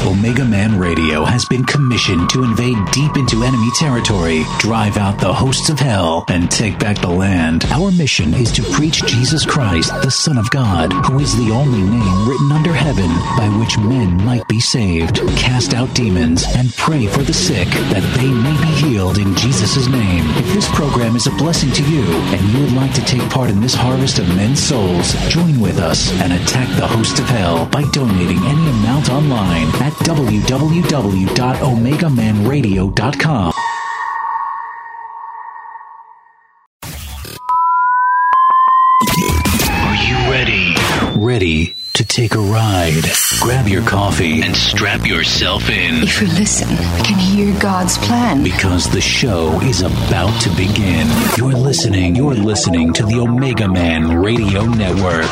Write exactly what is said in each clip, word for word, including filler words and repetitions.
Omega Man Radio has been commissioned to invade deep into enemy territory, drive out the hosts of hell, and take back the land. Our mission is to preach Jesus Christ, the Son of God, who is the only name written under heaven by which men might be saved, cast out demons, and pray for the sick that they may be healed in Jesus' name. If this program is a blessing to you and you would like to take part in this harvest of men's souls, join with us and attack the host of hell by donating any amount online at w w w dot omega man radio dot com. Are you ready? Ready to take a ride? Grab your coffee and strap yourself in. If we listen, we can hear God's plan. Because the show is about to begin. You're listening, you're listening to the Omega Man Radio Network.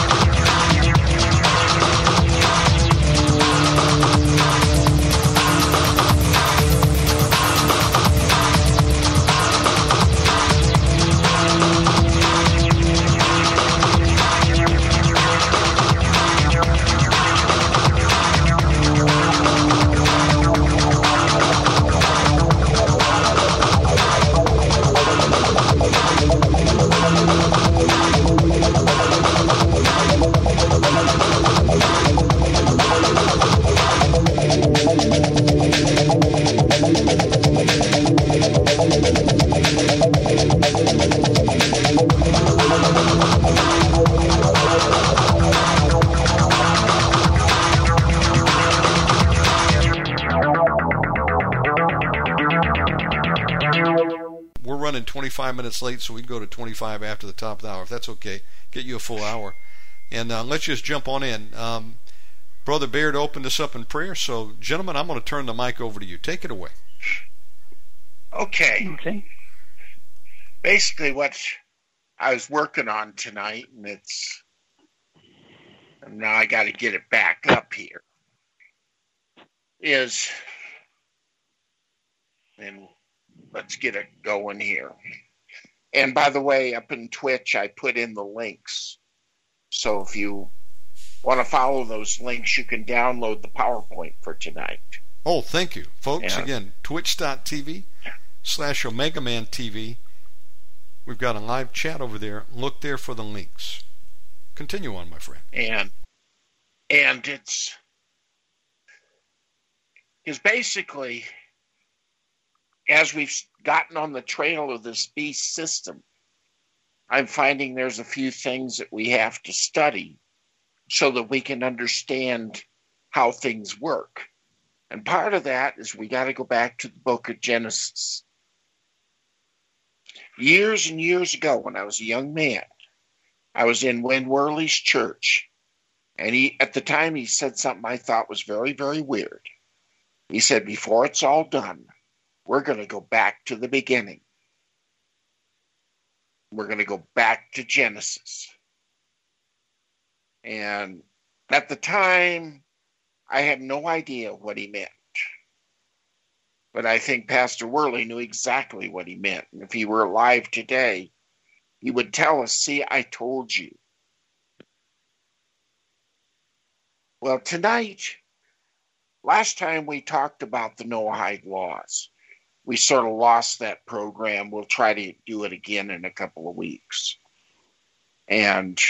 twenty-five minutes late, so we can go to twenty-five after the top of the hour, if that's okay. Get you a full hour. And uh, let's just jump on in. Um, Brother Baird opened us up in prayer, so gentlemen, I'm going to turn the mic over to you. Take it away. Okay. Okay. Basically what I was working on tonight, and it's, and now I got to get it back up here, is, and let's get it going here. And by the way, up in Twitch, I put in the links. So if you want to follow those links, you can download the PowerPoint for tonight. Oh, thank you. Folks, yeah. Again, twitch.tv slash Omega Man TV. We've got a live chat over there. Look there for the links. Continue on, my friend. And, and it's, because basically, as we've gotten on the trail of this beast system, I'm finding there's a few things that we have to study so that we can understand how things work. And part of that is we got to go back to the book of Genesis. Years and years ago, when I was a young man, I was in Win Worley's church. And he, at the time, he said something I thought was very, very weird. He said, before it's all done, we're going to go back to the beginning. We're going to go back to Genesis. And at the time, I had no idea what he meant. But I think Pastor Worley knew exactly what he meant. And if he were alive today, he would tell us, see, I told you. Well, tonight, last time we talked about the Noahide laws. We sort of lost that program. We'll try to do it again in a couple of weeks. And,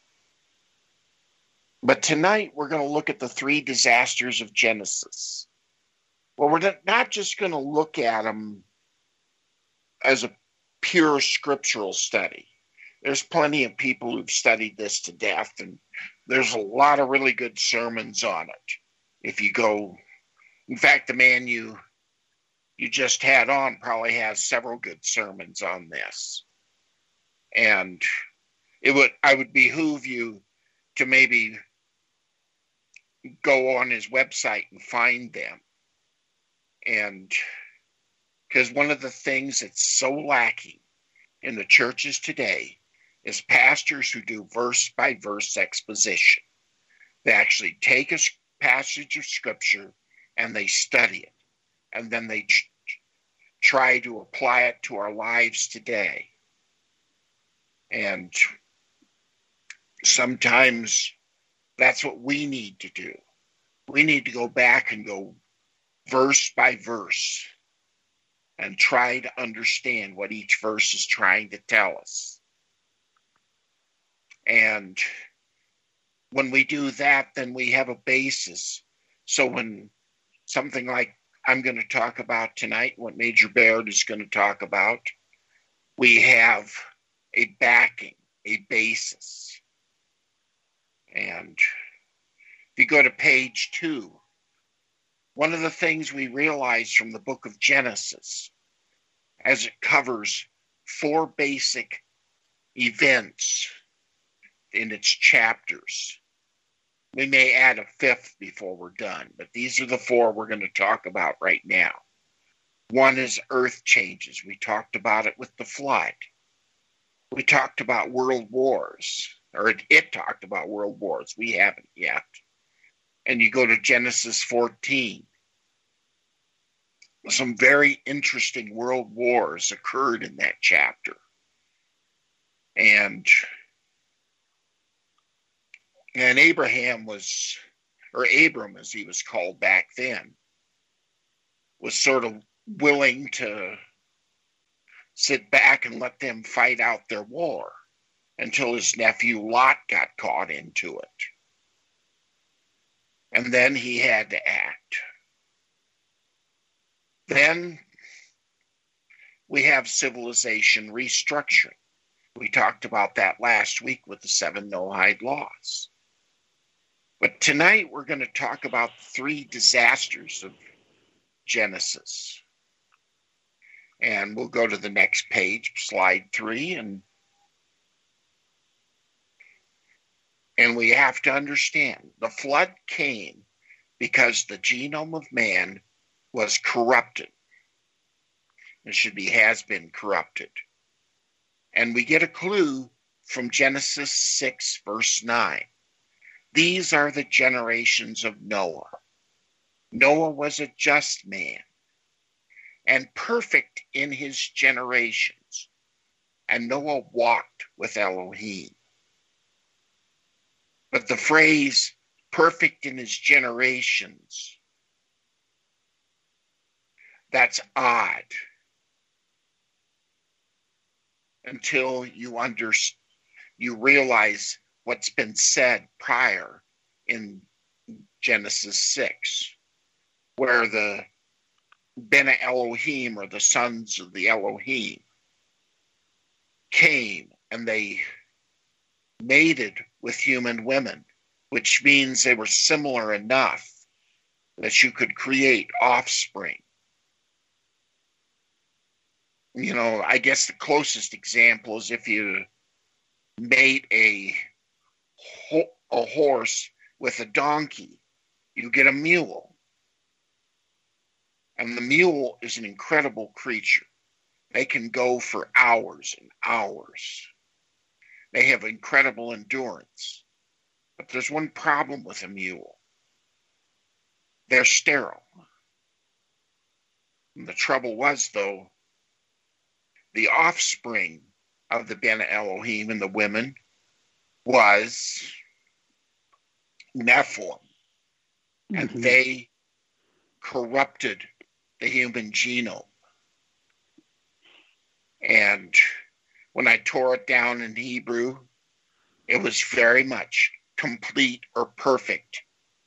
but tonight we're going to look at the three disasters of Genesis. Well, we're not just going to look at them as a pure scriptural study. There's plenty of people who've studied this to death, and there's a lot of really good sermons on it. If you go, in fact, the man you you just had on probably has several good sermons on this. And it would I would behoove you to maybe go on his website and find them. And because one of the things that's so lacking in the churches today is pastors who do verse by verse exposition. They actually take a passage of scripture and they study it. And then they ch- try to apply it to our lives today. And sometimes that's what we need to do. we need to go back and go verse by verse and try to understand what each verse is trying to tell us. And when we do that, then we have a basis. So when something like I'm going to talk about tonight, what Major Baird is going to talk about, we have a backing, a basis. And if you go to page two, one of the things we realize from the book of Genesis, as it covers four basic events in its chapters, we may add a fifth before we're done, but these are the four we're going to talk about right now. One is earth changes. We talked about it with the flood. We talked about world wars, or it, it talked about world wars. We haven't yet. And you go to Genesis fourteen. Some very interesting world wars occurred in that chapter. And, and Abraham was, or Abram as he was called back then, was sort of willing to sit back and let them fight out their war until his nephew Lot got caught into it. And then he had to act. Then we have civilization restructuring. We talked about that last week with the seven Noahide laws. But tonight we're going to talk about three disasters of Genesis. And we'll go to the next page, slide three, and and we have to understand the flood came because the genome of man was corrupted. It should be has been corrupted. And we get a clue from Genesis six, verse nine. These are the generations of Noah. Noah was a just man and perfect in his generations. And Noah walked with Elohim. But the phrase perfect in his generations, that's odd until you under, you realize what's been said prior in Genesis six, where the Bene Elohim, or the sons of the Elohim, came and they mated with human women, which means they were similar enough that you could create offspring. You know, I guess the closest example is if you mate a, ho- a horse with a donkey, you get a mule. And the mule is an incredible creature. They can go for hours and hours. They have incredible endurance. But there's one problem with a mule. They're sterile. And the trouble was, though, the offspring of the Bene Elohim and the women was Nephilim. Mm-hmm. And they corrupted the human genome. And when I tore it down in Hebrew, it was very much complete or perfect.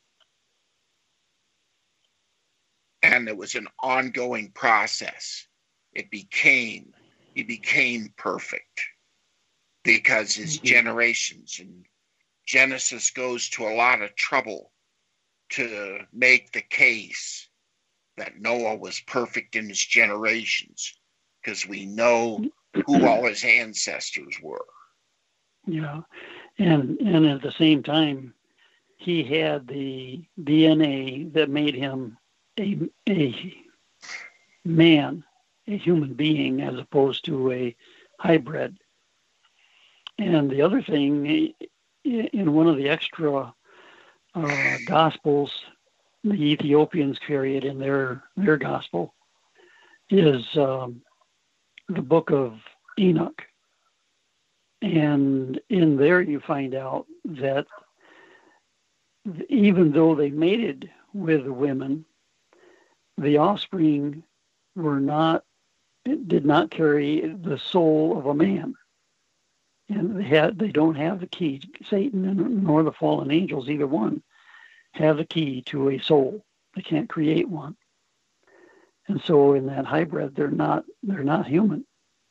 And it was an ongoing process. It became, he became perfect because his mm-hmm. generations, and Genesis goes to a lot of trouble to make the case that Noah was perfect in his generations, because we know who all his ancestors were. Yeah, and and at the same time, he had the D N A that made him a a man, a human being, as opposed to a hybrid. And the other thing, in one of the extra uh, gospels, the Ethiopians carry it in their their gospel, is um, the book of Enoch. And in there you find out that even though they mated with women, the offspring were not, did not carry the soul of a man. And they had, they don't have the key. Satan nor the fallen angels, either one, have the key to a soul. They can't create one. And so in that hybrid, they're not, they're not human.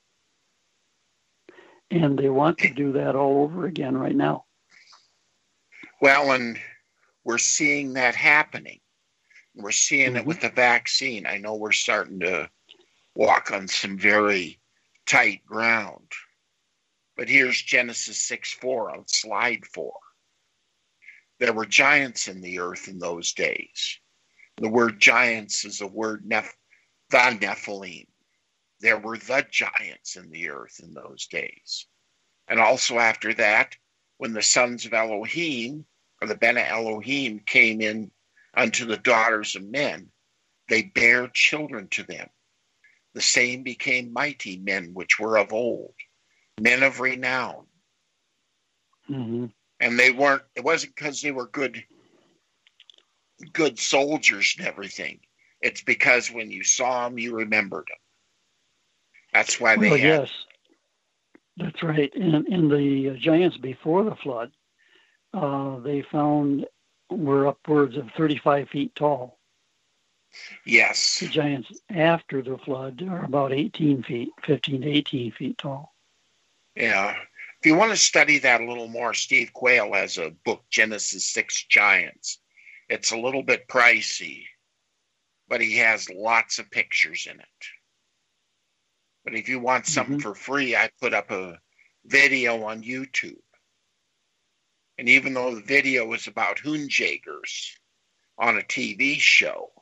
And they want to do that all over again right now. Well, and we're seeing that happening. We're seeing mm-hmm. it with the vaccine. I know we're starting to walk on some very tight ground. But here's Genesis six four on slide four. There were giants in the earth in those days. The word giants is the word Neph- the Nephilim. There were the giants in the earth in those days. And also after that, when the sons of Elohim, or the Bene Elohim, came in unto the daughters of men, they bare children to them. The same became mighty men which were of old, men of renown. Mm-hmm. And they weren't, it wasn't because they were good, good soldiers and everything. It's because when you saw them, you remembered them. That's why they well, had. Yes, that's right. In, in the giants before the flood, uh, they found were upwards of thirty-five feet tall. Yes. The giants after the flood are about eighteen feet, fifteen to eighteen feet tall. Yeah. If you want to study that a little more, Steve Quayle has a book, Genesis six Giants. It's a little bit pricey, but he has lots of pictures in it. But if you want something mm-hmm. for free, I put up a video on YouTube. And even though the video was about Hoonjagers on a T V show,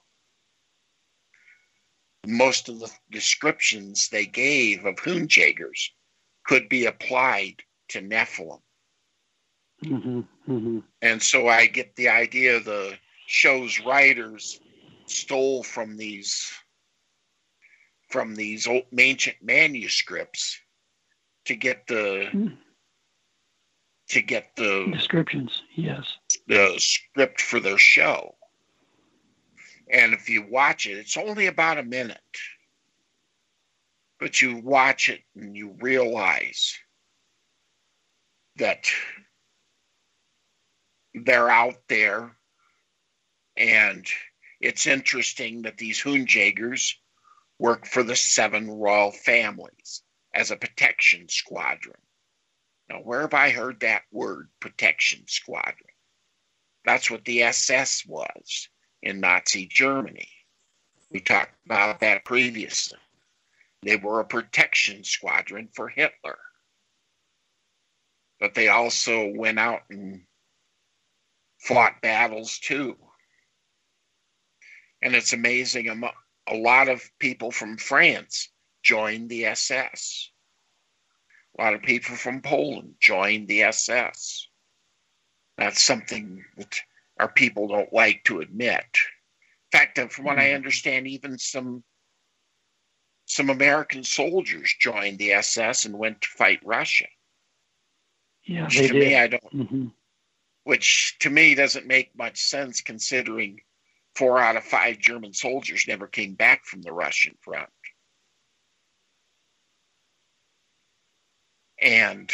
most of the descriptions they gave of Hoonjagers could be applied to Nephilim. Mm-hmm, mm-hmm. And so I get the idea the show's writers stole from these from these old ancient manuscripts to get the mm. to get the descriptions, yes, the script for their show. And if you watch it, it's only about a minute. But you watch it and you realize that they're out there. And it's interesting that these Hoonjagers work for the seven royal families as a protection squadron. Now, where have I heard that word, protection squadron? That's what the S S was in Nazi Germany. We talked about that previously. They were a protection squadron for Hitler. But they also went out and fought battles too. And it's amazing, a lot of people from France joined the S S. A lot of people from Poland joined the S S. That's something that our people don't like to admit. In fact, from what I understand, even some some American soldiers joined the S S and went to fight Russia. Yeah, which they to did. me, I don't. Mm-hmm. Which to me doesn't make much sense, considering four out of five German soldiers never came back from the Russian front. And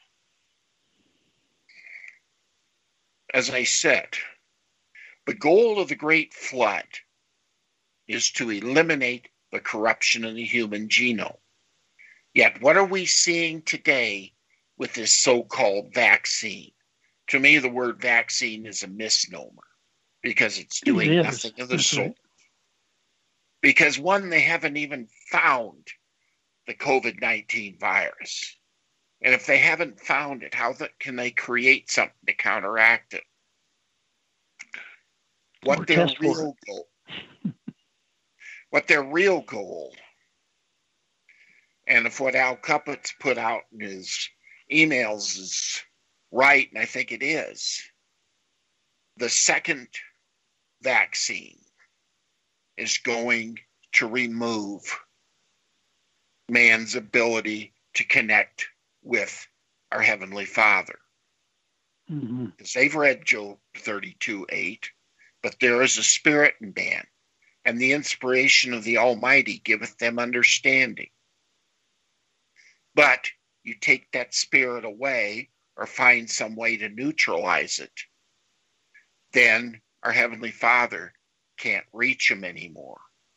as I said, the goal of the Great Flood is to eliminate the corruption in the human genome. Yet what are we seeing today with this so-called vaccine? To me, the word vaccine is a misnomer because it's doing it nothing of the That's sort. right. Because one, they haven't even found the covid nineteen virus. And if they haven't found it, how the, can they create something to counteract it? What Or their test for real goal? What their real goal? And if what Al Cuppets put out in his emails is right, and I think it is, the second vaccine is going to remove man's ability to connect with our Heavenly Father. Mm-hmm. Because they've read Job thirty-two eight. But there is a spirit in man, and the inspiration of the Almighty giveth them understanding. But you take that spirit away or find some way to neutralize it, then our Heavenly Father can't reach him anymore.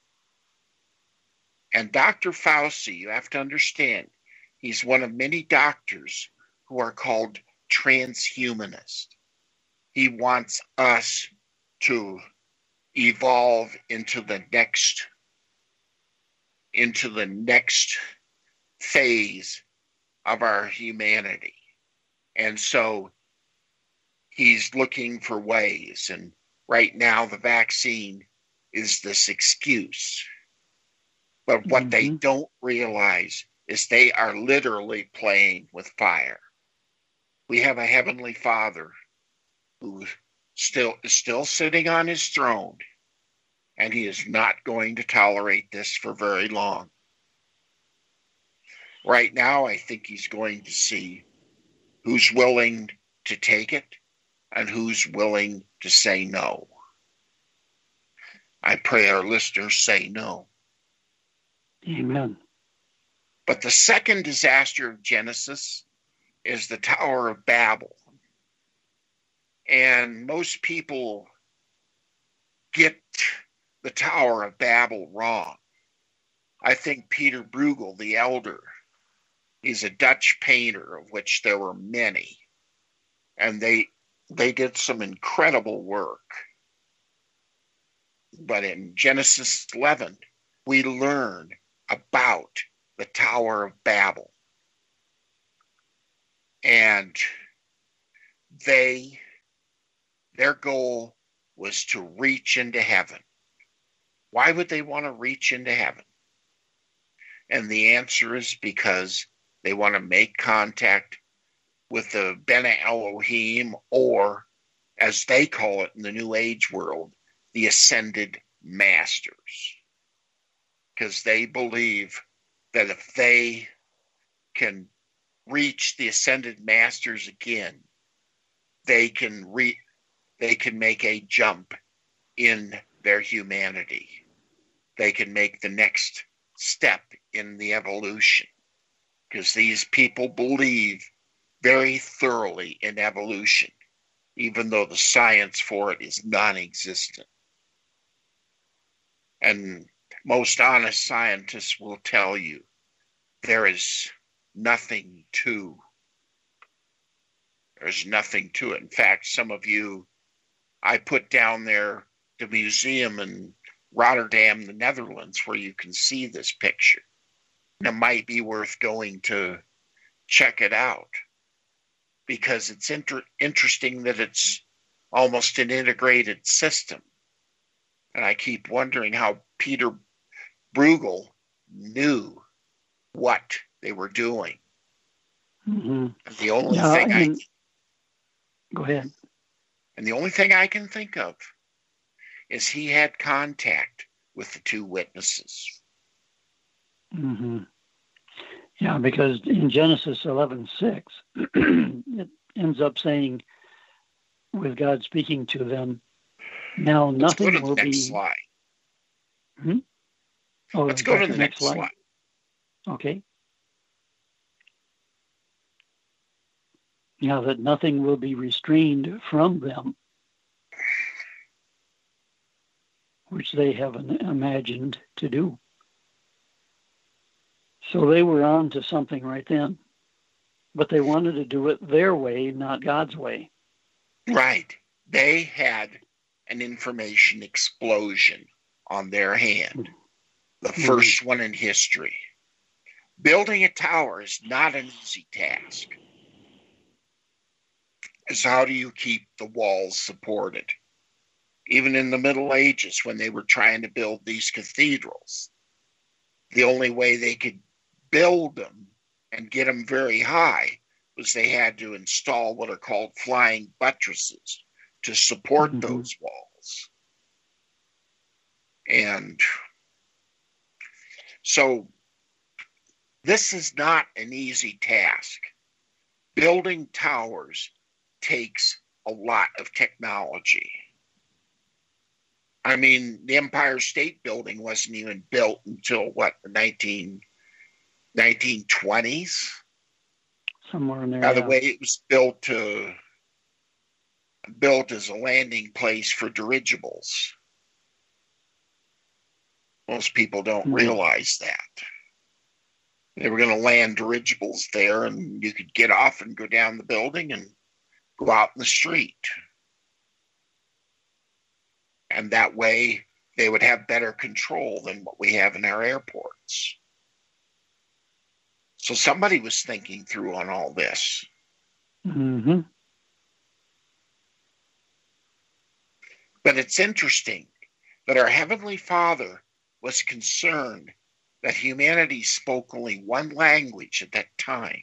And Doctor Fauci, you have to understand, he's one of many doctors who are called transhumanist. He wants us to evolve into the next into the next phase of our humanity. And so he's looking for ways, and right now the vaccine is this excuse. But what mm-hmm. they don't realize is they are literally playing with fire. We have a Heavenly Father who still is still sitting on his throne, and he is not going to tolerate this for very long. Right now, I think he's going to see who's willing to take it and who's willing to say no. I pray our listeners say no. Amen. But the second disaster of Genesis is the Tower of Babel. And most people get the Tower of Babel wrong. I think Peter Bruegel, the elder, he's a Dutch painter, of which there were many. And they they did some incredible work. But in Genesis eleven, we learn about the Tower of Babel. And they, their goal was to reach into heaven. Why would they want to reach into heaven? And the answer is because they want to make contact with the Bene Elohim, or as they call it in the New Age world, the Ascended Masters. Because they believe that if they can reach the Ascended Masters again, they can re- they can make a jump in their humanity. They can make the next step in the evolution. Because these people believe very thoroughly in evolution, even though the science for it is non-existent. And most honest scientists will tell you there is nothing to. There's nothing to it. In fact, some of you, I put down there the museum in Rotterdam, the Netherlands, where you can see this picture. And it might be worth going to check it out, because it's inter- interesting that it's almost an integrated system. And I keep wondering how Peter Bruegel knew what they were doing. Mm-hmm. And the only yeah, thing I mean, I go ahead. And the only thing I can think of is he had contact with the two witnesses. Mm-hmm. Yeah, because in Genesis eleven six, it ends up saying, with God speaking to them, now nothing Let's go to will the next be. slide. Hmm? Oh, Let's go to the next slide. slide. Okay. Now that nothing will be restrained from them, which they have imagined to do. So they were on to something right then. But they wanted to do it their way, not God's way. Right. They had an information explosion on their hand. The mm-hmm. first one in history. Building a tower is not an easy task. So how do you keep the walls supported? Even in the Middle Ages, when they were trying to build these cathedrals, the only way they could build them and get them very high was they had to install what are called flying buttresses to support mm-hmm. those walls. And so this is not an easy task. Building towers takes a lot of technology. I mean, the Empire State Building wasn't even built until, what, the nineteen, nineteen twenties? Somewhere in there, By yeah. the way, it was built to, built as a landing place for dirigibles. Most people don't Mm-hmm. realize that. They were going to land dirigibles there, and you could get off and go down the building and go out in the street. And that way, they would have better control than what we have in our airports. So somebody was thinking through on all this. Mm-hmm. But it's interesting that our Heavenly Father was concerned that humanity spoke only one language at that time.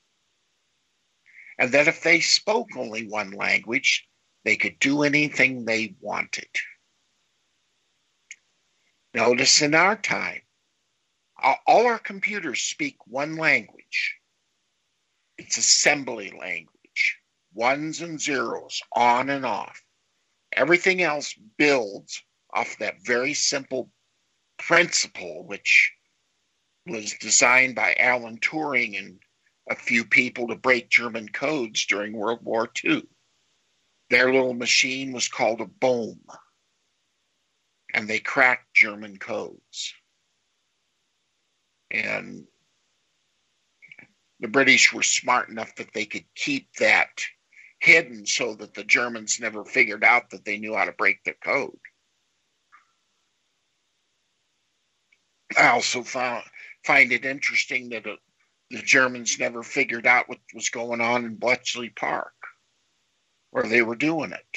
And that if they spoke only one language, they could do anything they wanted. Notice in our time, all our computers speak one language. It's assembly language, ones and zeros, on and off. Everything else builds off that very simple principle, which was designed by Alan Turing and a few people to break German codes during World War Two. Their little machine was called a Bohm, and they cracked German codes. And the British were smart enough that they could keep that hidden so that the Germans never figured out that they knew how to break the code. I also found, find it interesting that uh, the Germans never figured out what was going on in Bletchley Park, where they were doing it.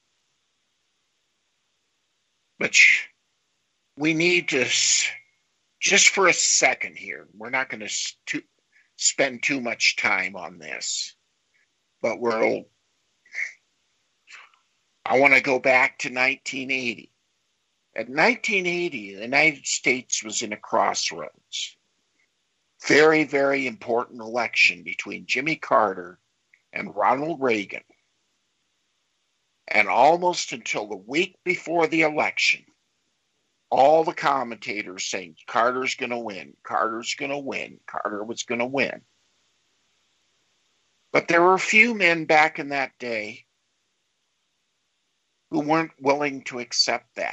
But we need to, just for a second here, we're not going to spend too much time on this, but we'll, I want to go back to nineteen eighty. At nineteen eighty, the United States was in a crossroads. Very, very important election between Jimmy Carter and Ronald Reagan. And almost until the week before the election, all the commentators saying Carter's going to win, Carter's going to win, Carter was going to win. But there were a few men back in that day who weren't willing to accept that.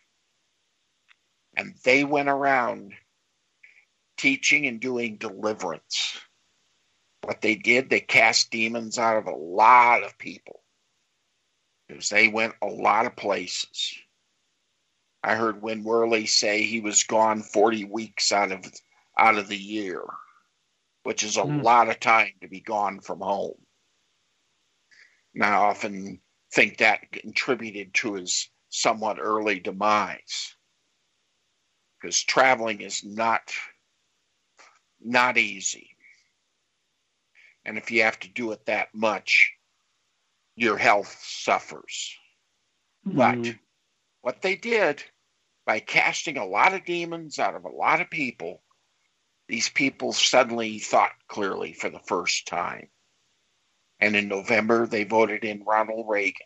And they went around teaching and doing deliverance. What they did, they cast demons out of a lot of people, because they went a lot of places. I heard Win Worley say he was gone forty weeks out of out of the year, which is a mm. lot of time to be gone from home. And I often think that contributed to his somewhat early demise, because traveling is not not easy. And if you have to do it that much, your health suffers. Mm. But what they did, by casting a lot of demons out of a lot of people, these people suddenly thought clearly for the first time. And in November, they voted in Ronald Reagan.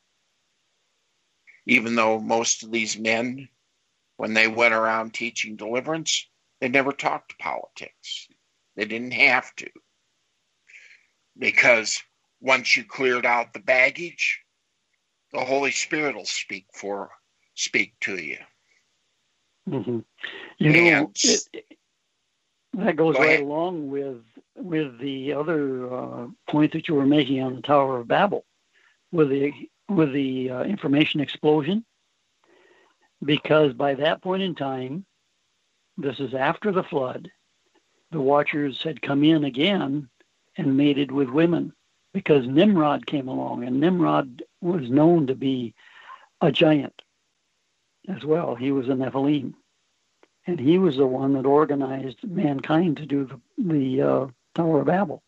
Even though most of these men, when they went around teaching deliverance, they never talked politics. They didn't have to. Because once you cleared out the baggage, the Holy Spirit will speak for, speak to you. Mm-hmm. You know, it, it, that goes Go right ahead. along with with the other uh, point that you were making on the Tower of Babel, with the with the uh, information explosion. Because by that point in time, this is after the flood, the Watchers had come in again and mated with women, because Nimrod came along, and Nimrod was known to be a giant as well. He was a Nephilim, and he was the one that organized mankind to do the, the uh, Tower of Babel.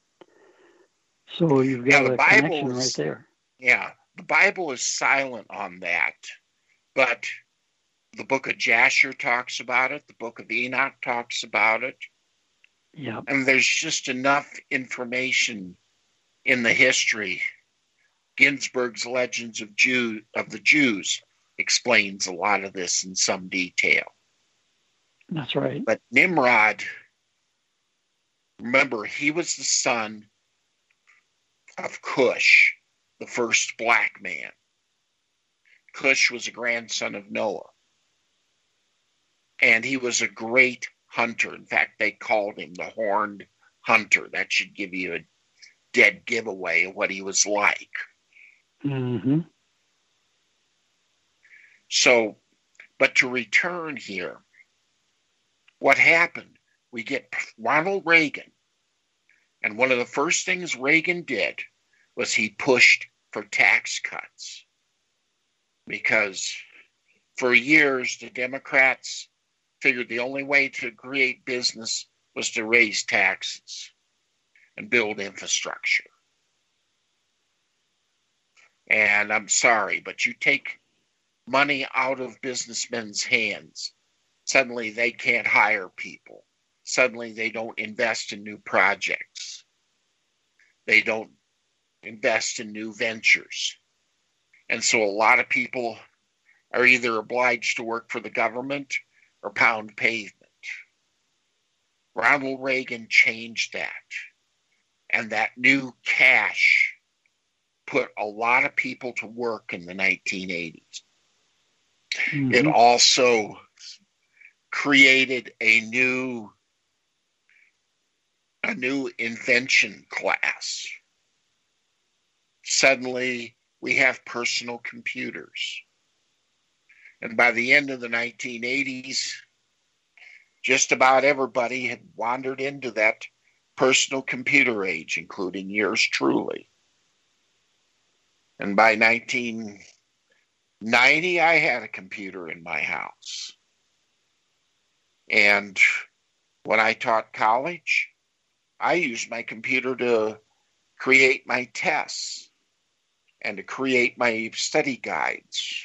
So you've got yeah, a connection is, right there. Yeah, the Bible is silent on that, but the book of Jasher talks about it. The book of Enoch talks about it. Yeah, and there's just enough information in the history. Ginsburg's Legends of Jew of the Jews explains a lot of this in some detail. That's right. But Nimrod, remember, he was the son of Cush, the first black man. Cush was a grandson of Noah. And he was a great hunter. In fact, they called him the Horned Hunter. That should give you a dead giveaway of what he was like. Mm-hmm. So, but to return here, what happened? We get Ronald Reagan. And one of the first things Reagan did was he pushed for tax cuts. Because for years, the Democrats figured the only way to create business was to raise taxes and build infrastructure. And I'm sorry, but you take money out of businessmen's hands, suddenly they can't hire people. Suddenly they don't invest in new projects. They don't invest in new ventures. And so a lot of people are either obliged to work for the government or pound pavement. Ronald Reagan changed that. And that new cash put a lot of people to work in the nineteen eighties. Mm-hmm. It also created a new a new invention class. Suddenly, we have personal computers. And by the end of the nineteen eighties, just about everybody had wandered into that personal computer age, including yours truly. And by nineteen ninety, I had a computer in my house. And when I taught college, I used my computer to create my tests and to create my study guides.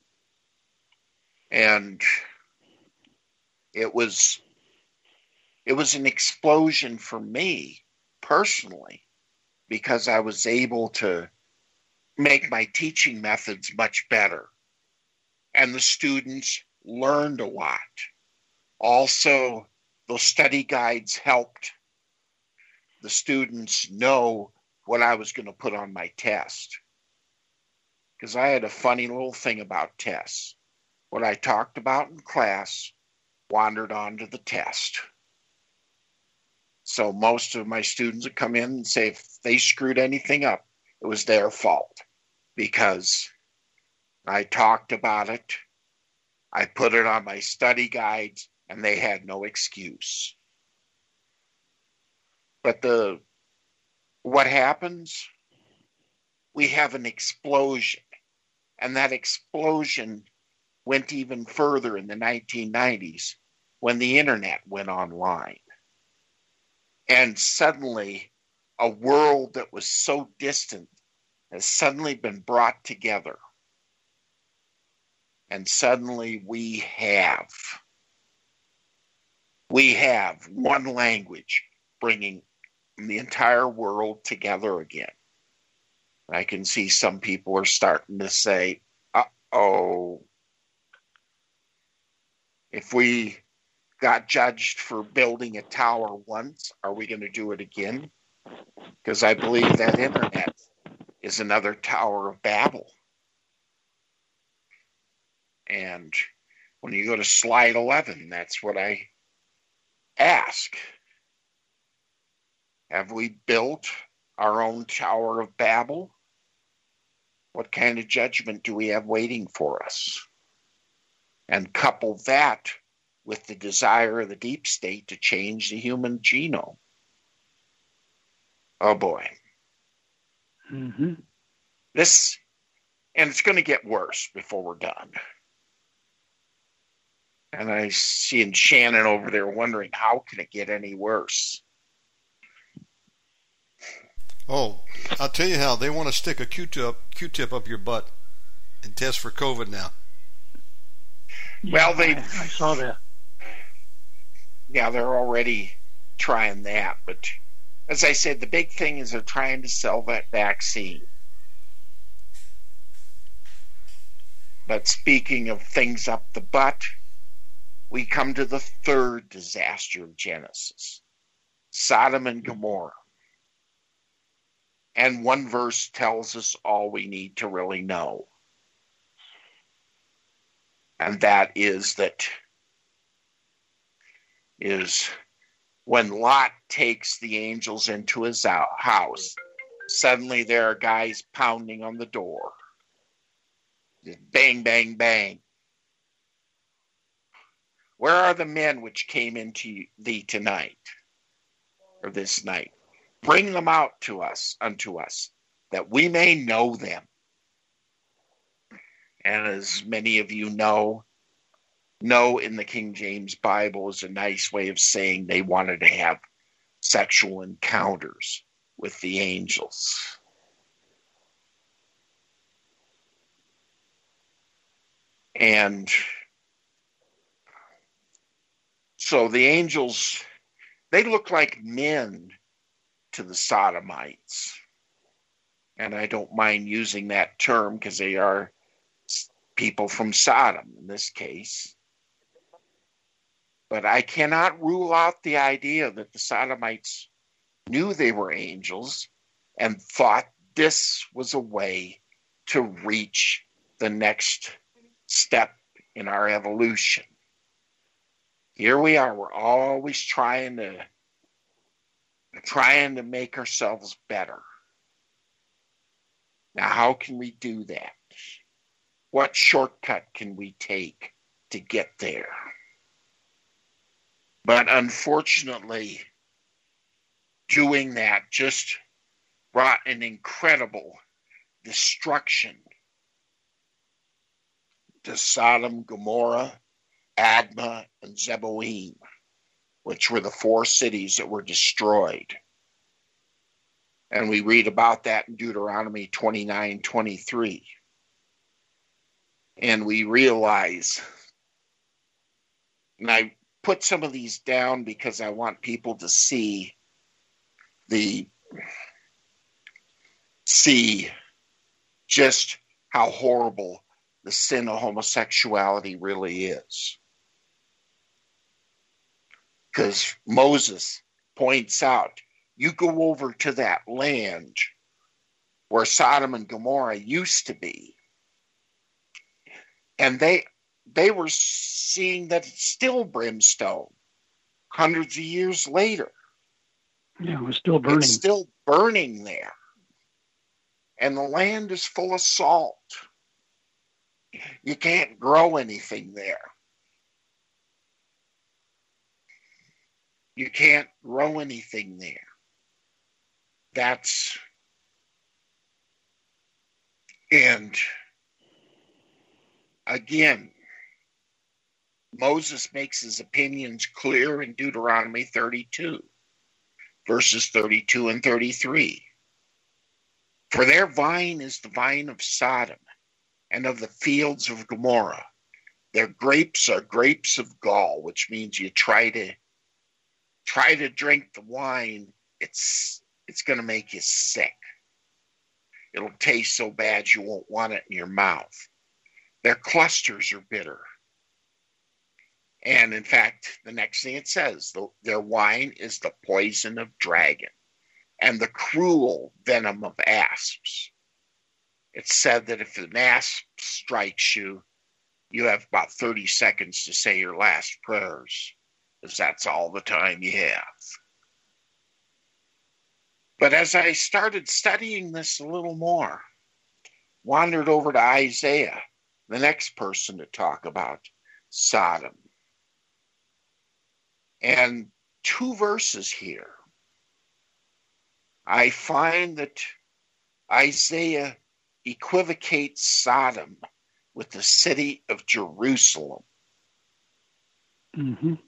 And it was it was an explosion for me personally, because I was able to make my teaching methods much better. And the students learned a lot. Also, those study guides helped the students know what I was going to put on my test. Because I had a funny little thing about tests. What I talked about in class wandered onto the test. So most of my students would come in and say if they screwed anything up, it was their fault. Because I talked about it, I put it on my study guides, and they had no excuse. But the what happens? We have an explosion. And that explosion went even further in the nineteen nineties when the internet went online. And suddenly, a world that was so distant has suddenly been brought together. And suddenly we have, we have one language bringing the entire world together again. I can see some people are starting to say, uh-oh, if we got judged for building a tower once, are we going to do it again? Because I believe that internet is another Tower of Babel. And when you go to slide eleven, that's what I ask. Have we built our own Tower of Babel? What kind of judgment do we have waiting for us? And couple that with the desire of the deep state to change the human genome. Oh boy. Mm-hmm. This, and it's going to get worse before we're done. And I see Shannon over there wondering, how can it get any worse? Oh, I'll tell you how. They want to stick a Q-tip, Q-tip up your butt and test for COVID now. Yeah, well, they. I, I saw that. Yeah, they're already trying that, but As I said, the big thing is they're trying to sell that vaccine. But speaking of things up the butt, we come to the third disaster of Genesis, Sodom and Gomorrah. And one verse tells us all we need to really know. And that is that is when Lot takes the angels into his house, suddenly there are guys pounding on the door. Bang, bang, bang. Where are the men which came into thee tonight, or this night? Bring them out to us, unto us, that we may know them. And as many of you know, know in the King James Bible is a nice way of saying they wanted to have sexual encounters with the angels. And so the angels, they look like men to the Sodomites. And I don't mind using that term because they are people from Sodom in this case. But I cannot rule out the idea that the Sodomites knew they were angels and thought this was a way to reach the next step in our evolution. Here we are, we're always trying to trying to make ourselves better. Now, how can we do that? What shortcut can we take to get there? But unfortunately, doing that just brought an incredible destruction to Sodom, Gomorrah, Admah, and Zeboim, which were the four cities that were destroyed. And we read about that in Deuteronomy twenty-nine twenty-three. And we realize, and I put some of these down because I want people to see the see just how horrible the sin of homosexuality really is. Because Moses points out, you go over to that land where Sodom and Gomorrah used to be, and they they were seeing that it's still brimstone hundreds of years later. Yeah, it was still burning. It's still burning there. And the land is full of salt. You can't grow anything there. You can't grow anything there. That's, and again, Moses makes his opinions clear in Deuteronomy thirty-two, verses thirty-two and thirty-three. For their vine is the vine of Sodom, and of the fields of Gomorrah. Their grapes are grapes of gall, which means you try to try to drink the wine, it's it's going to make you sick. It'll taste so bad you won't want it in your mouth. Their clusters are bitter. And in fact, the next thing it says, the, their wine is the poison of dragon and the cruel venom of asps. It's said that if an asp strikes you, you have about thirty seconds to say your last prayers, because that's all the time you have. But as I started studying this a little more, wandered over to Isaiah, the next person to talk about Sodom. And two verses here, I find that Isaiah equivocates Sodom with the city of Jerusalem. Mm-hmm.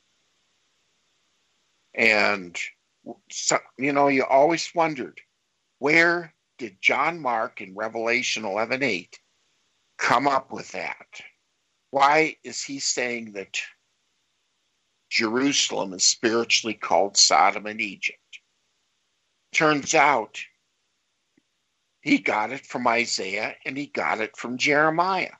And, so, you know, you always wondered, where did John Mark in Revelation eleven eight come up with that? Why is he saying that Jerusalem is spiritually called Sodom and Egypt? Turns out he got it from Isaiah and he got it from Jeremiah.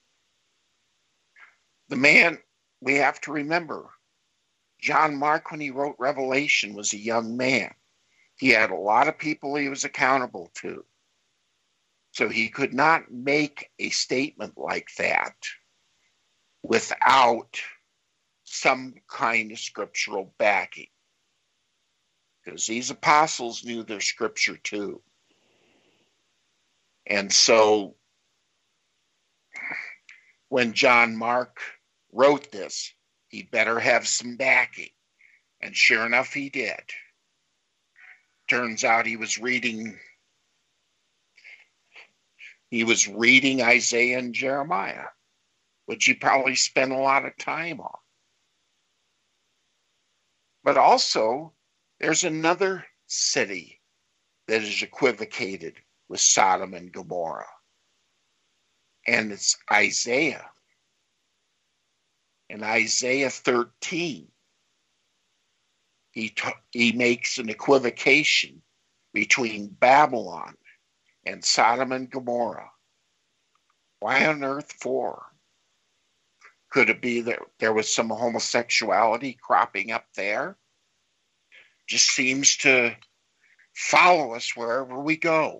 The man, we have to remember, John Mark, when he wrote Revelation, was a young man. He had a lot of people he was accountable to. So he could not make a statement like that without some kind of scriptural backing. Because these apostles knew their scripture too. And so when John Mark wrote this, he better have some backing. And sure enough, he did. Turns out he was reading he was reading Isaiah and Jeremiah, which he probably spent a lot of time on. But also, there's another city that is equivocated with Sodom and Gomorrah. And it's Isaiah. In Isaiah thirteen, he, t- he makes an equivocation between Babylon and Sodom and Gomorrah. Why on earth for? Could it be that there was some homosexuality cropping up there? Just seems to follow us wherever we go.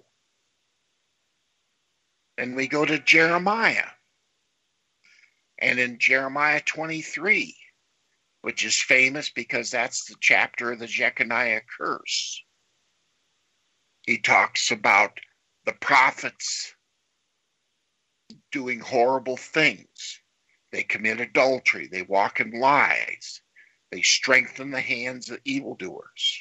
And we go to Jeremiah. And in Jeremiah twenty-three, which is famous because that's the chapter of the Jeconiah curse, he talks about the prophets doing horrible things. They commit adultery. They walk in lies. They strengthen the hands of evildoers.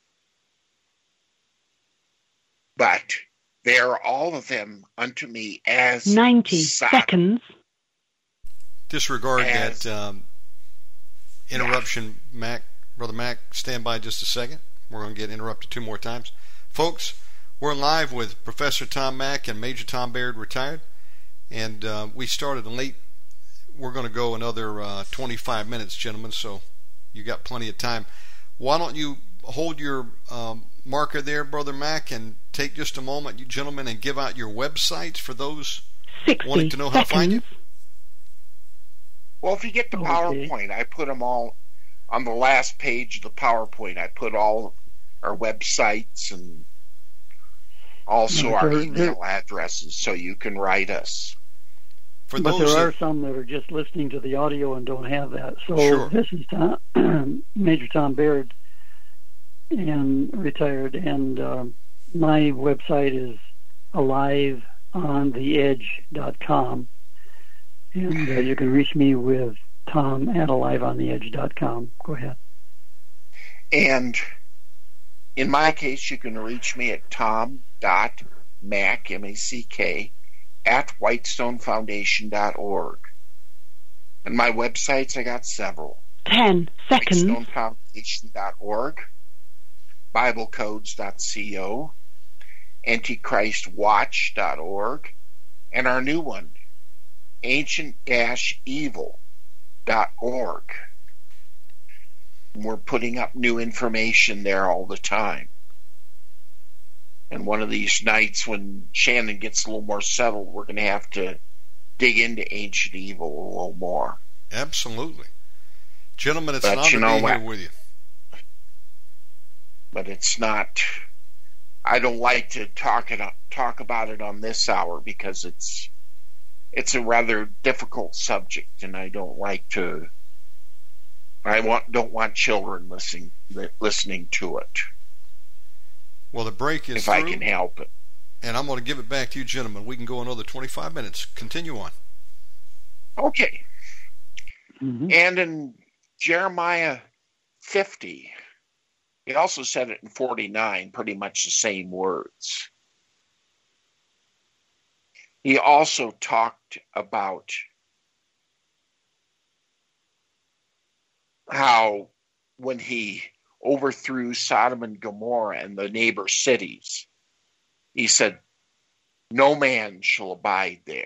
But they are all of them unto me as ninety Sodom. seconds. Disregard As, that um, interruption, yeah. Mac. Brother Mac, stand by just a second. We're going to get interrupted two more times. Folks, we're live with Professor Tom Mack and Major Tom Baird, retired. And uh, we started late. We're going to go another uh, twenty-five minutes, gentlemen, so you got plenty of time. Why don't you hold your um, marker there, Brother Mac, and take just a moment, you gentlemen, and give out your websites for those wanting to know how to find you? Well, if you get the PowerPoint, I put them all on the last page of the PowerPoint. I put all our websites and also No, our there- email there- addresses so you can write us. For But those there are that, some that are just listening to the audio and don't have that. So Sure. this is Tom, Major Tom Baird, and retired. And um, my website is alive on the edge dot com. And uh, you can reach me with Tom at alive on the edge dot com. Go ahead. And in my case, you can reach me at tom.mack, M A C K, at whitestone foundation dot org. And my websites, I got several. Ten seconds. whitestone foundation dot org, bible codes dot co, antichrist watch dot org, and our new one, ancient evil dot org. We're putting up new information there all the time. And one of these nights when Shannon gets a little more settled, we're going to have to dig into Ancient Evil a little more. absolutely. Gentlemen, it's But an honor you to know be what? here with you. But it's not, I don't like to talk it talk about it on this hour because it's it's a rather difficult subject, and I don't like to I want don't want children listening listening to it Well, the break is if through, I can help it. and I'm going to give it back to you, gentlemen. We can go another twenty-five minutes. Continue on. Okay. Mm-hmm. And in Jeremiah fifty, he also said it in forty-nine, pretty much the same words. He also talked about how when he overthrew Sodom and Gomorrah and the neighbor cities, he said, no man shall abide there.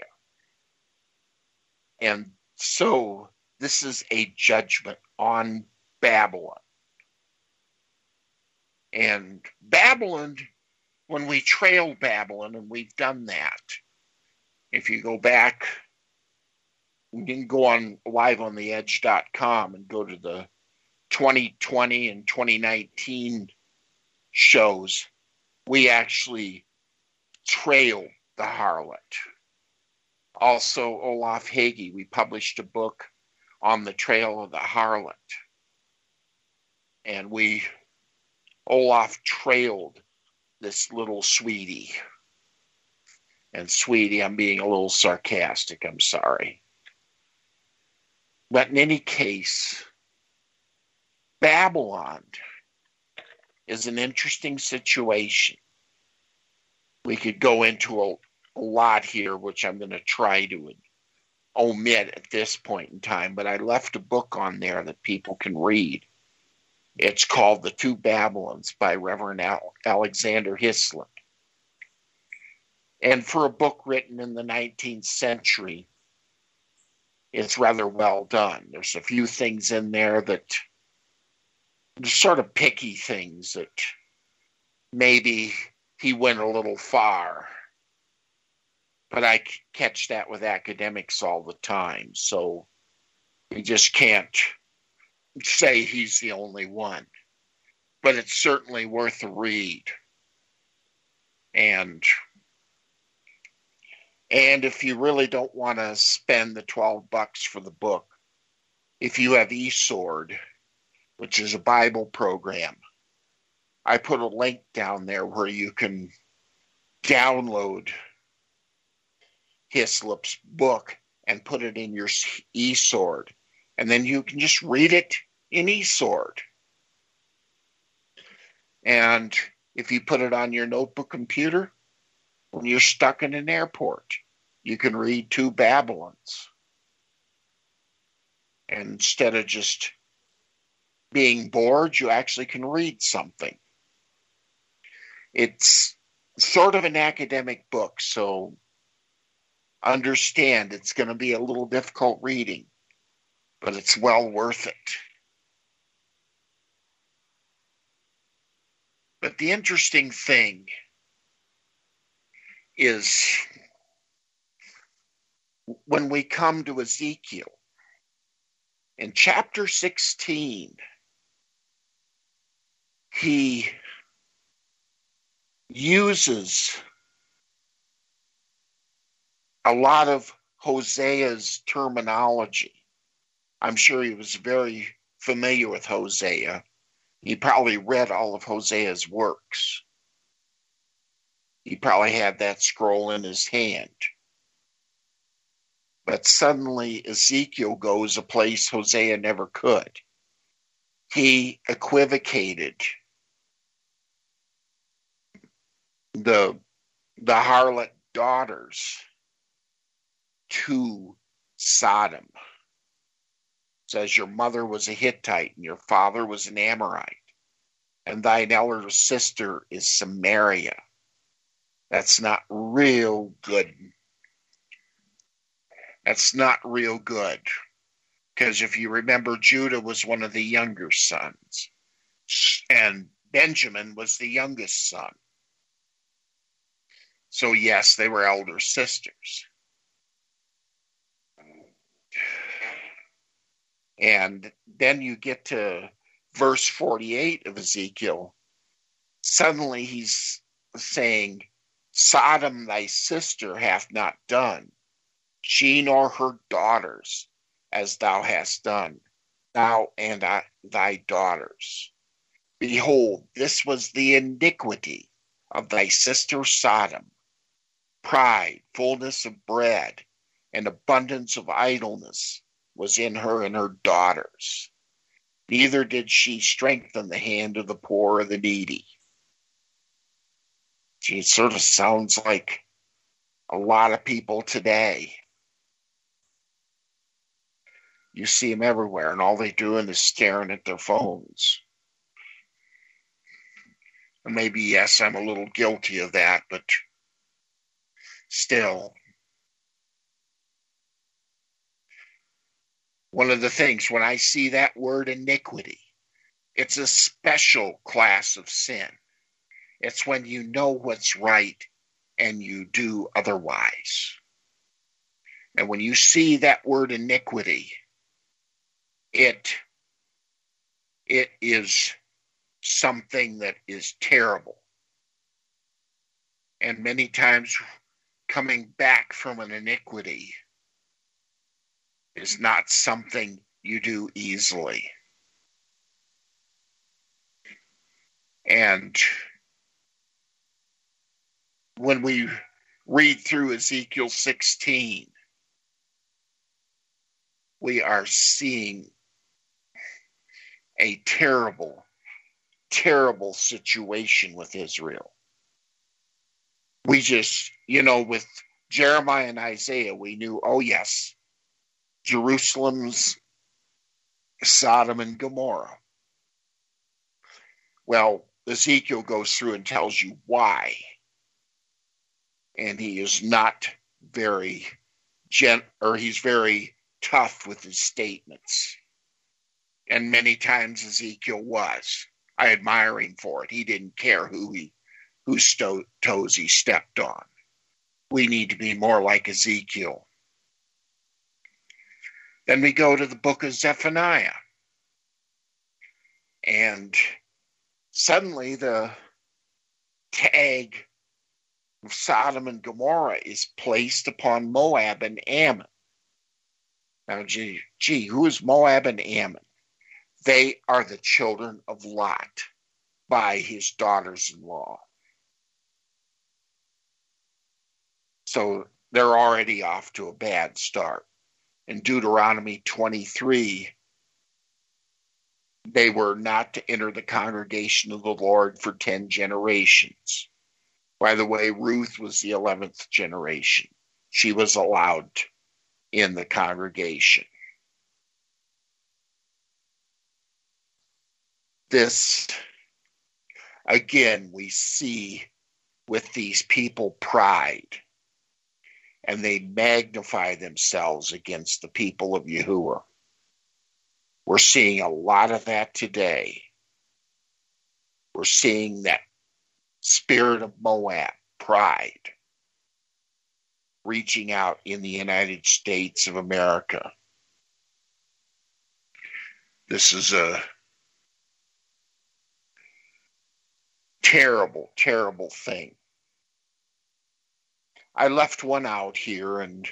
And so this is a judgment on Babylon. And Babylon, when we trail Babylon, and we've done that, if you go back, you can go on live on the edge dot com and go to the twenty twenty and twenty nineteen shows. We actually trail the harlot. Also, Olaf Hagee, we published a book on the trail of the harlot. And we, Olaf trailed this little sweetie. And sweetie, I'm being a little sarcastic, I'm sorry. But in any case, Babylon is an interesting situation. We could go into a, a lot here, which I'm going to try to omit at this point in time, but I left a book on there that people can read. It's called The Two Babylons by Reverend Al- Alexander Hislop. And for a book written in the nineteenth century, it's rather well done. There's a few things in there that sort of picky things that maybe he went a little far. But I catch that with academics all the time. So you just can't say he's the only one. But it's certainly worth a read. And, and if you really don't want to spend the twelve bucks for the book, if you have eSword, which is a Bible program, I put a link down there where you can download Hislop's book and put it in your eSword. And then you can just read it in eSword. And if you put it on your notebook computer, when you're stuck in an airport, you can read Two Babylons. And instead of just being bored, you actually can read something. It's sort of an academic book, so understand it's going to be a little difficult reading, but it's well worth it. But the interesting thing is when we come to Ezekiel, in chapter sixteen, he uses a lot of Hosea's terminology. I'm sure he was very familiar with Hosea. He probably read all of Hosea's works. He probably had that scroll in his hand. But suddenly Ezekiel goes a place Hosea never could. He equivocated the, the harlot daughters to Sodom. It says, your mother was a Hittite and your father was an Amorite, and thine elder sister is Samaria. That's not real good. That's not real good. Because if you remember, Judah was one of the younger sons, and Benjamin was the youngest son. So yes, they were elder sisters. And then you get to verse forty-eight of Ezekiel. Suddenly he's saying, Sodom thy sister hath not done, she nor her daughters, as thou hast done, thou and I, thy daughters. Behold, this was the iniquity of thy sister Sodom. Pride, fullness of bread, and abundance of idleness was in her and her daughters. Neither did she strengthen the hand of the poor or the needy. Gee, it sort of sounds like a lot of people today. You see them everywhere, and all they're doing is staring at their phones. And maybe, yes, I'm a little guilty of that, but still. One of the things, when I see that word iniquity, It's a special class of sin. It's when you know what's right and you do otherwise. And when you see that word iniquity, it, it is something that is terrible. And many times coming back from an iniquity is not something you do easily. And when we read through Ezekiel sixteen, we are seeing a terrible, terrible situation with Israel. We just, you know, with Jeremiah and Isaiah, we knew, oh yes, Jerusalem's Sodom and Gomorrah. Well, Ezekiel goes through and tells you why. And he is not very gent, or he's very tough with his statements. And many times Ezekiel was. I admire him for it. He didn't care who he, whose sto- toes he stepped on. We need to be more like Ezekiel. Then we go to the book of Zephaniah. And suddenly the tag of Sodom and Gomorrah is placed upon Moab and Ammon. Now, gee, gee, who is Moab and Ammon? They are the children of Lot by his daughters-in-law. So they're already off to a bad start. In Deuteronomy twenty-three, they were not to enter the congregation of the Lord for ten generations. By the way, Ruth was the eleventh generation. She was allowed in the congregation. This, again, we see with these people pride, and they magnify themselves against the people of Yahuwah. We're seeing a lot of that today. We're seeing that spirit of Moab, pride, reaching out in the United States of America. This is a terrible, terrible thing. I left one out here, and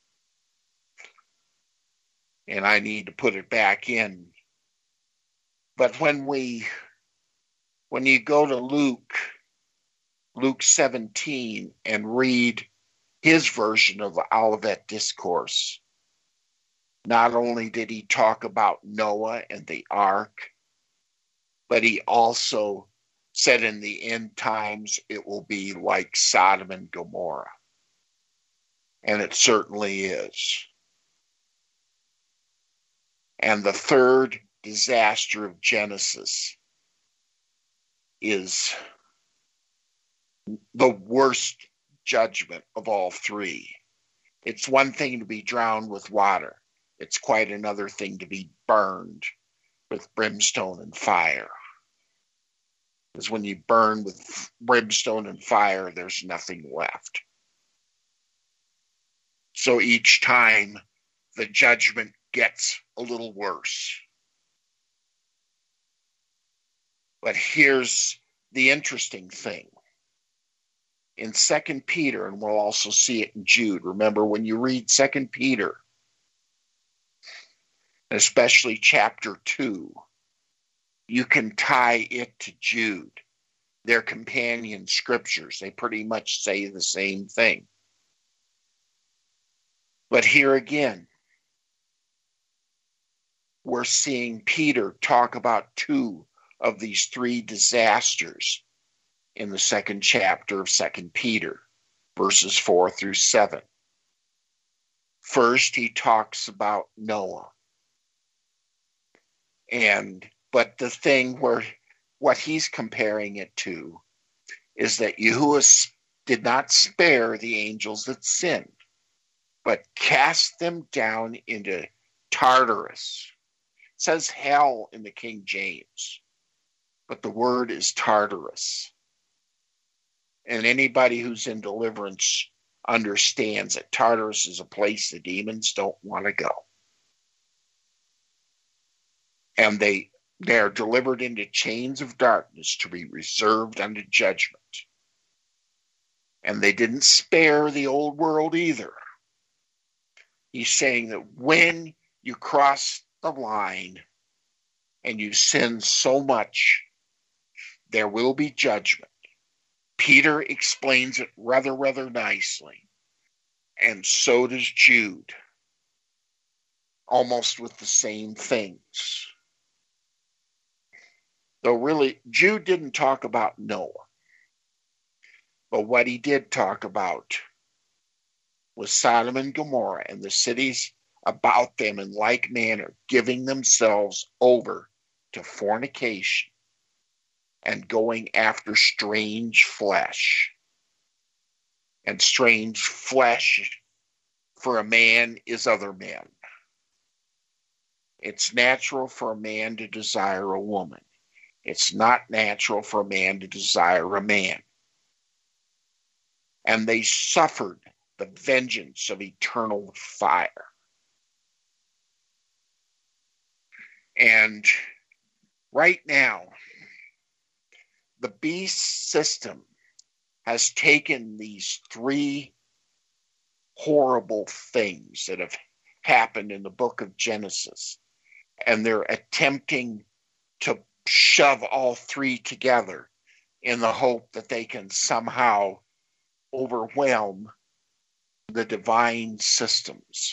and I need to put it back in. But when we, when you go to Luke, Luke seventeen, and read his version of the Olivet Discourse, not only did he talk about Noah and the ark, but he also said in the end times it will be like Sodom and Gomorrah. And it certainly is. And the third disaster of Genesis is the worst judgment of all three. It's one thing to be drowned with water. It's quite another thing to be burned with brimstone and fire. Because when you burn with brimstone and fire, there's nothing left. So each time the judgment gets a little worse. But here's the interesting thing. In Second Peter, and we'll also see it in Jude. Remember, when you read Second Peter, especially chapter two, you can tie it to Jude. They're companion scriptures. They pretty much say the same thing. But here again, we're seeing Peter talk about two of these three disasters in the second chapter of Second Peter, verses four through seven. First, he talks about Noah. And but the thing where what he's comparing it to is that Yahuwah did not spare the angels that sinned, but cast them down into Tartarus. It says hell in the King James. but the word is Tartarus. And anybody who's in deliverance understands that Tartarus is a place the demons don't want to go. And they, they are delivered into chains of darkness to be reserved unto judgment. And they didn't spare the old world either. He's saying that when you cross the line and you sin so much, there will be judgment. Peter explains it rather, rather nicely. And so does Jude. Almost with the same things. Though really, Jude didn't talk about Noah. But what he did talk about was Sodom and Gomorrah and the cities about them in like manner, giving themselves over to fornication and going after strange flesh. And strange flesh for a man is other men. It's natural for a man to desire a woman. It's not natural for a man to desire a man. And they suffered the vengeance of eternal fire. And right now, the beast system has taken these three horrible things that have happened in the book of Genesis, and they're attempting to shove all three together in the hope that they can somehow overwhelm the divine systems.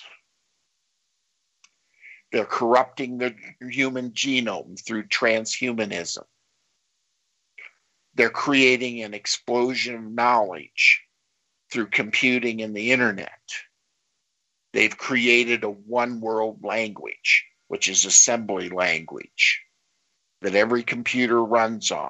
They're corrupting the human genome through transhumanism. They're creating an explosion of knowledge through computing and the internet. They've created a one world language, which is assembly language, that every computer runs on.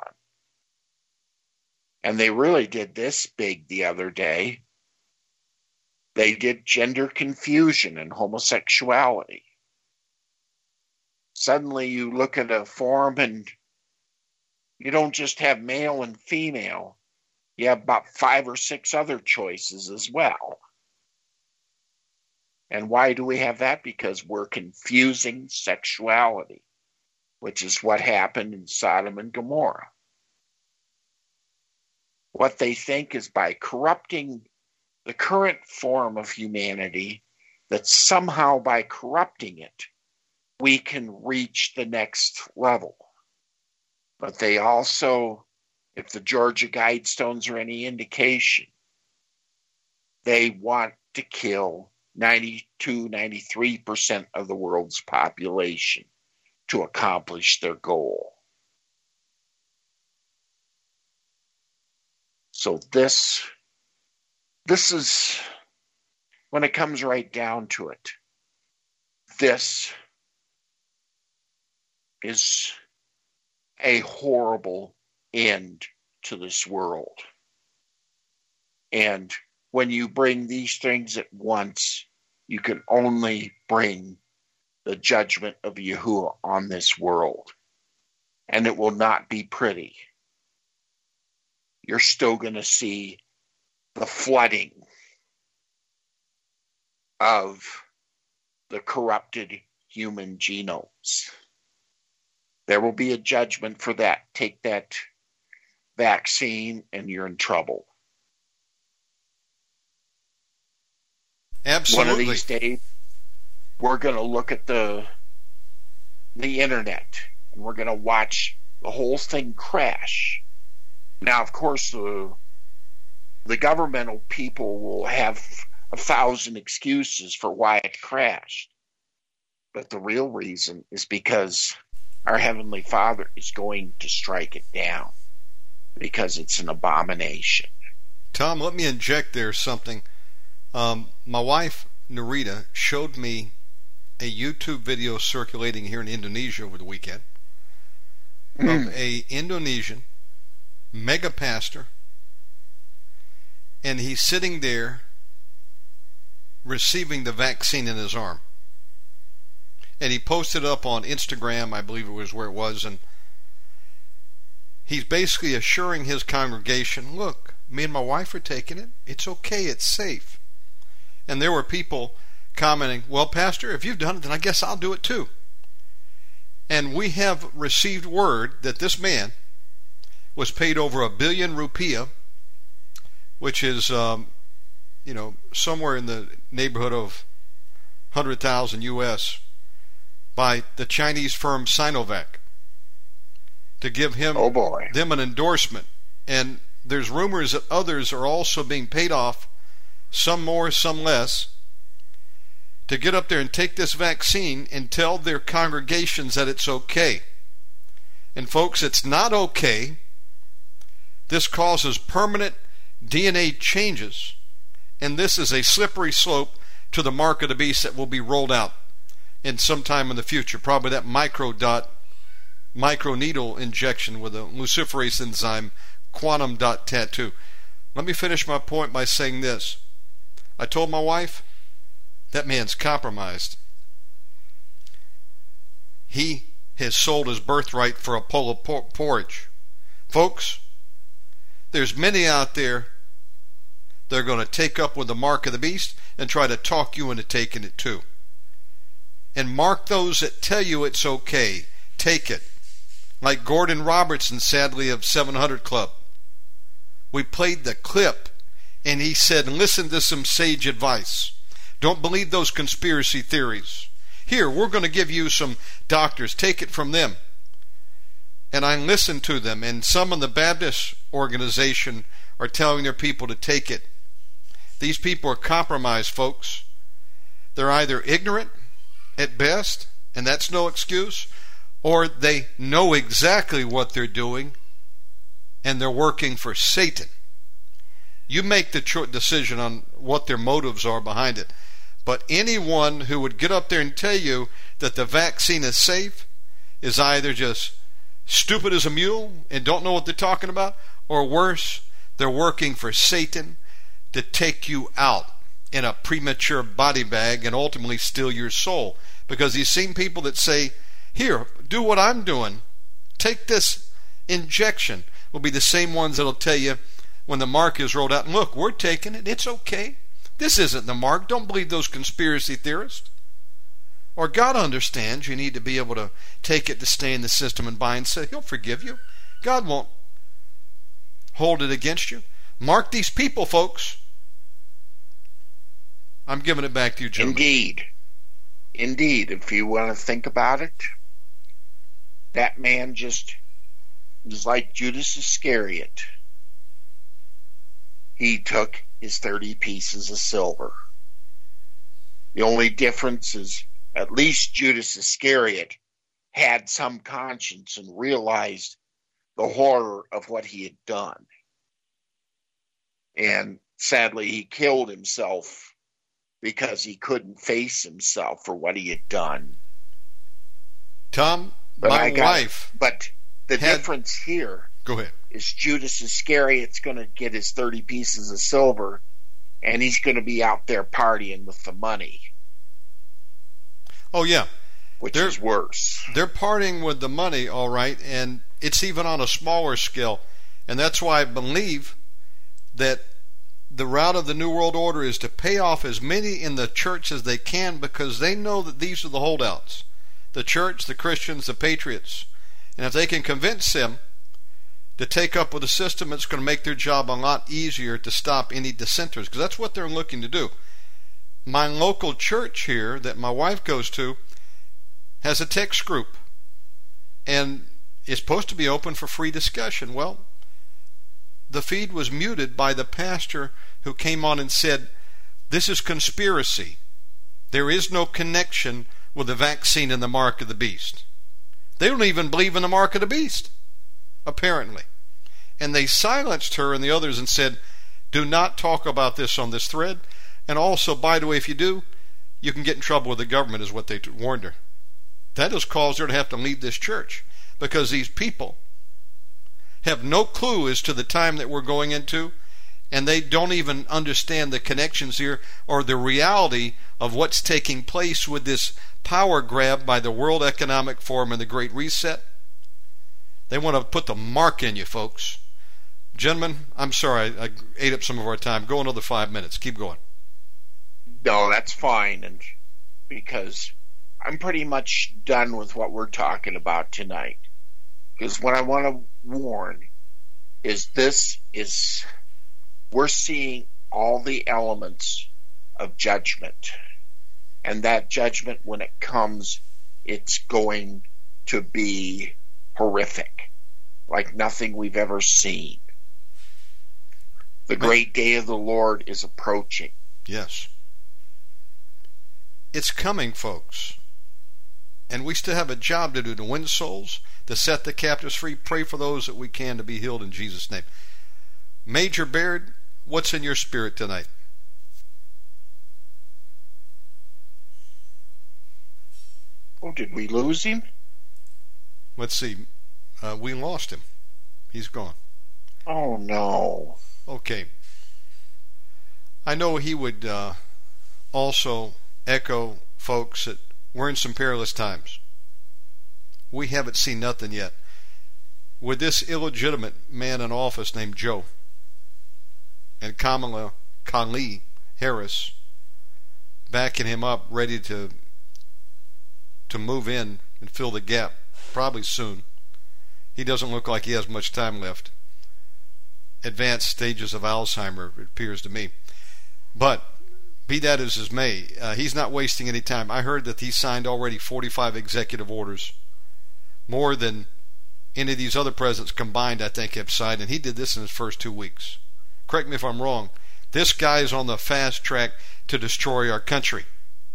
And they really did this big the other day. They did gender confusion and homosexuality. Suddenly you look at a forum and you don't just have male and female. You have about five or six other choices as well. And why do we have that? Because we're confusing sexuality, which is what happened in Sodom and Gomorrah. What they think is by corrupting the current form of humanity, that somehow by corrupting it, we can reach the next level. But they also, if the Georgia Guidestones are any indication, they want to kill ninety-two, ninety-three percent of the world's population to accomplish their goal. So this, this is, when it comes right down to it, this is a horrible end to this world. And when you bring these things at once, you can only bring the judgment of Yahuwah on this world. And it will not be pretty. You're still going to see the flooding of the corrupted human genomes. There will be a judgment for that. Take that vaccine and you're in trouble. Absolutely. One of these days, we're going to look at the the internet and we're going to watch the whole thing crash. Now, of course, the the governmental people will have a thousand excuses for why it crashed. But the real reason is because our Heavenly Father is going to strike it down because it's an abomination. Tom, let me inject there something. Um, my wife, Narita, showed me a YouTube video circulating here in Indonesia over the weekend mm. of a Indonesian mega pastor, and he's sitting there receiving the vaccine in his arm. And he posted up on Instagram, I believe it was where it was, and he's basically assuring his congregation, look, me and my wife are taking it. It's okay. It's safe. And there were people commenting, well, Pastor, if you've done it, then I guess I'll do it too. And we have received word that this man was paid over a billion rupiah, which is, um, you know, somewhere in the neighborhood of one hundred thousand U S, by the Chinese firm Sinovac to give him oh boy. them an endorsement. And there's rumors that others are also being paid off, some more, some less, to get up there and take this vaccine and tell their congregations that it's okay. And folks, it's not okay. This causes permanent D N A changes, and this is a slippery slope to the mark of the beast that will be rolled out in sometime in the future. Probably that micro dot, micro needle injection with a luciferase enzyme, quantum dot tattoo. Let me finish my point by saying this. I told my wife, that man's compromised. He has sold his birthright for a bowl of por- porridge. Folks, there's many out there that are going to take up with the mark of the beast and try to talk you into taking it too. And mark those that tell you it's okay. Take it. Like Gordon Robertson, sadly, of seven hundred Club. We played the clip, and he said, listen to some sage advice. Don't believe those conspiracy theories. Here, we're going to give you some doctors. Take it from them. And I listened to them, and some in the Baptist organization are telling their people to take it. These people are compromised, folks. They're either ignorant at best, and that's no excuse, or they know exactly what they're doing, and they're working for Satan. You make the cho- decision on what their motives are behind it. But anyone who would get up there and tell you that the vaccine is safe is either just stupid as a mule and don't know what they're talking about, or worse, they're working for Satan to take you out in a premature body bag and ultimately steal your soul. Because you've seen people that say, here, do what I'm doing. Take this injection. Will be the same ones that'll tell you when the mark is rolled out, look, we're taking it. It's okay. This isn't the mark. Don't believe those conspiracy theorists. Or God understands you need to be able to take it to stay in the system and buy and sell. He'll forgive you. God won't hold it against you. Mark these people, folks. I'm giving it back to you, Jim. Indeed. Indeed. If you want to think about it, that man just was like Judas Iscariot. He took his thirty pieces of silver. The only difference is at least Judas Iscariot had some conscience and realized the horror of what he had done. And sadly, he killed himself because he couldn't face himself for what he had done. Tom, but my I got, wife... But the had, difference here... Go ahead. Is Judas Iscariot's going to get his thirty pieces of silver, and he's going to be out there partying with the money. Oh, yeah. Which they're, is worse. They're partying with the money, all right, and it's even on a smaller scale. And that's why I believe that the route of the New World Order is to pay off as many in the church as they can, because they know that these are the holdouts. The church, the Christians, the patriots. And if they can convince them to take up with the system, it's going to make their job a lot easier to stop any dissenters, because that's what they're looking to do. My local church here that my wife goes to has a text group, and it's supposed to be open for free discussion. Well, the feed was muted by the pastor who came on and said, this is conspiracy. There is no connection with the vaccine and the mark of the beast. They don't even believe in the mark of the beast, apparently. And they silenced her and the others and said, do not talk about this on this thread. And also, by the way, if you do, you can get in trouble with the government, is what they warned her. That has caused her to have to leave this church, because these people have no clue as to the time that we're going into, and they don't even understand the connections here or the reality of what's taking place with this power grab by the World Economic Forum and the Great Reset. They want to put the mark in you, folks. Gentlemen, I'm sorry I, I ate up some of our time. Go another five minutes. Keep going. No, that's fine, and because I'm pretty much done with what we're talking about tonight. Because what I want to warn is this is, we're seeing all the elements of judgment. And that judgment, when it comes, it's going to be horrific, like nothing we've ever seen. The great day of the Lord is approaching. Yes. It's coming, folks. And we still have a job to do to win souls, to set the captives free. Pray for those that we can to be healed in Jesus' name. Major Baird, what's in your spirit tonight? Oh, did we lose him? Let's see. Uh, we lost him. He's gone. Oh, no. Okay. I know he would uh, also echo, folks, that we're in some perilous times. We haven't seen nothing yet. With this illegitimate man in office named Joe and Kamala Kali Harris backing him up, ready to to move in and fill the gap, probably soon. He doesn't look like he has much time left. Advanced stages of Alzheimer, it appears to me. But be that as it may, uh, he's not wasting any time. I heard that he signed already forty-five executive orders, more than any of these other presidents combined, I think, have signed, and he did this in his first two weeks. Correct me if I'm wrong. This guy is on the fast track to destroy our country.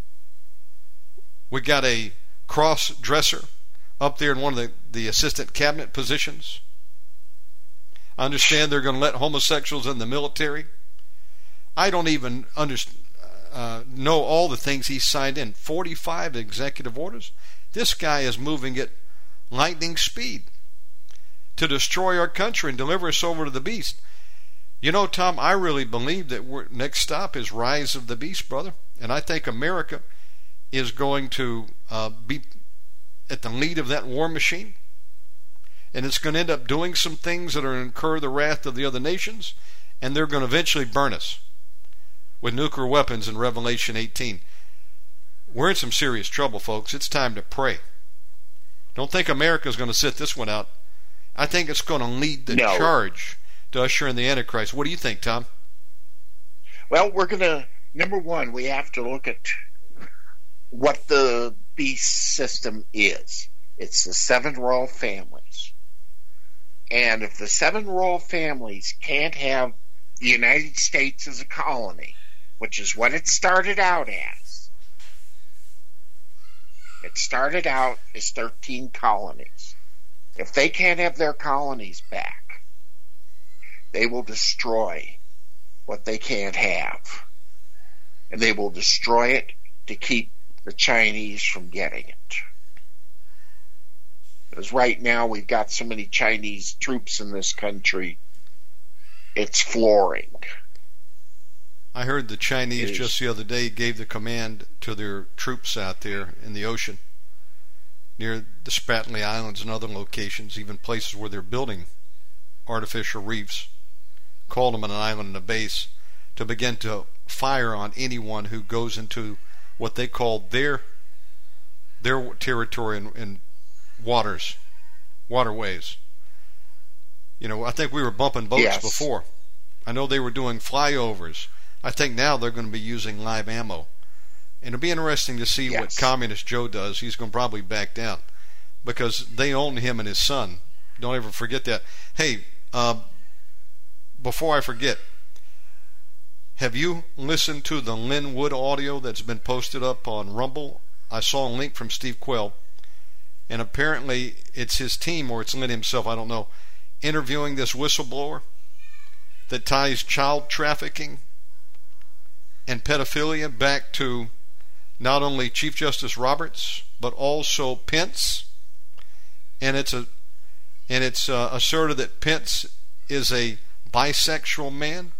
We got a cross-dresser up there in one of the, the assistant cabinet positions. I understand they're going to let homosexuals in the military. I don't even understand, uh, know all the things he signed in. forty-five executive orders. This guy is moving at lightning speed to destroy our country and deliver us over to the beast. You know, Tom, I really believe that we're, next stop is Rise of the Beast, brother. And I think America is going to uh, be at the lead of that war machine. And it's going to end up doing some things that are going to incur the wrath of the other nations. And they're going to eventually burn us with nuclear weapons in Revelation eighteen. We're in some serious trouble, folks. It's time to pray. Don't think America's going to sit this one out. I think it's going to lead the no. charge to usher in the Antichrist. What do you think, Tom? Well, we're going to, number one, we have to look at what the beast system is. It's the seven royal families. And if the seven royal families can't have the United States as a colony, which is what it started out as, it started out as thirteen colonies. If they can't have their colonies back, they will destroy what they can't have. And they will destroy it to keep the Chinese from getting it. Because right now we've got so many Chinese troops in this country, it's flooring. I heard the Chinese just the other day gave the command to their troops out there in the ocean, near the Spratly Islands and other locations, even places where they're building artificial reefs, called them an island and a base, to begin to fire on anyone who goes into what they call their their territory and, and waters, waterways. You know, I think we were bumping boats yes. before. I know they were doing flyovers. I think now they're going to be using live ammo. And it'll be interesting to see yes. what Communist Joe does. He's going to probably back down because they own him and his son. Don't ever forget that. Hey, uh, before I forget, have you listened to the Lynn Wood audio that's been posted up on Rumble? I saw a link from Steve Quayle, and apparently it's his team or it's Lynn himself, I don't know, interviewing this whistleblower that ties child trafficking and pedophilia back to not only Chief Justice Roberts but also Pence, and it's a and it's uh, asserted that Pence is a bisexual man.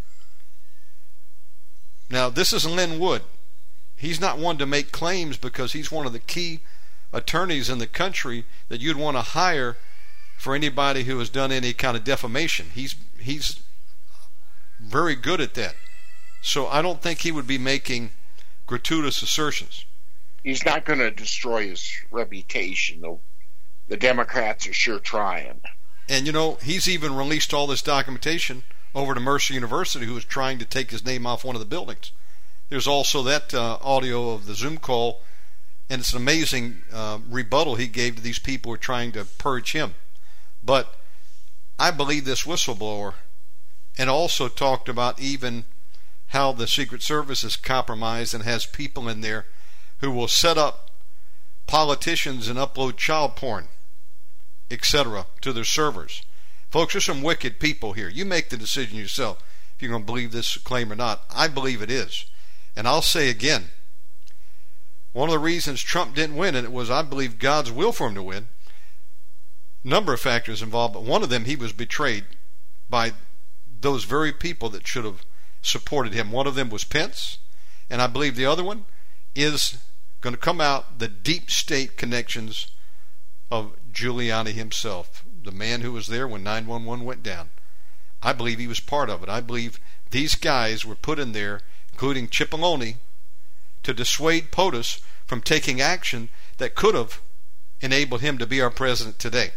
Now this is Lynn Wood. He's not one to make claims because he's one of the key attorneys in the country that you'd want to hire for anybody who has done any kind of defamation. He's he's very good at that. So I don't think he would be making gratuitous assertions. He's not going to destroy his reputation, though. The Democrats are sure trying. And, you know, he's even released all this documentation over to Mercer University, who was trying to take his name off one of the buildings. There's also that uh, audio of the Zoom call, and it's an amazing uh, rebuttal he gave to these people who are trying to purge him. But I believe this whistleblower, and also talked about even how the Secret Service is compromised and has people in there who will set up politicians and upload child porn, et cetera, to their servers. Folks, there's some wicked people here. You make the decision yourself if you're going to believe this claim or not. I believe it is. And I'll say again, one of the reasons Trump didn't win, and it was, I believe, God's will for him to win, number of factors involved, but one of them, he was betrayed by those very people that should have supported him. One of them was Pence, and I believe the other one is going to come out, the deep state connections of Giuliani himself, the man who was there when nine one one went down. I believe he was part of it. I believe these guys were put in there, including Cipollone, to dissuade POTUS from taking action that could have enabled him to be our president today.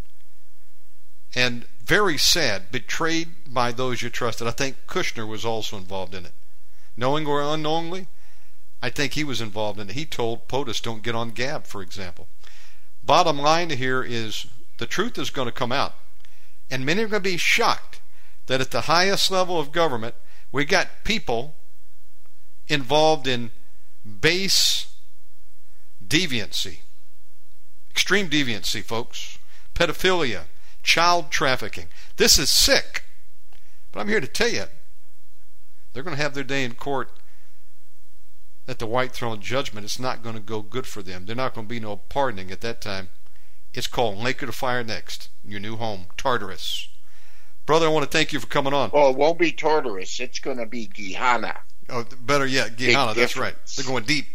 And very sad, betrayed by those you trusted. I think Kushner was also involved in it. Knowing or unknowingly, I think he was involved in it. He told POTUS, don't get on Gab, for example. Bottom line here is the truth is going to come out. And many are going to be shocked that at the highest level of government, we got people involved in base deviancy. Extreme deviancy, folks. Pedophilia. Child trafficking. This is sick. But I'm here to tell you, they're going to have their day in court at the White Throne Judgment. It's not going to go good for them. There's not going to be no pardoning at that time. It's called Lake of Fire next. Your new home, Tartarus. Brother, I want to thank you for coming on. Well, it won't be Tartarus. It's going to be Gehenna. Oh, better yet, Gehenna. That's right. They're going deep.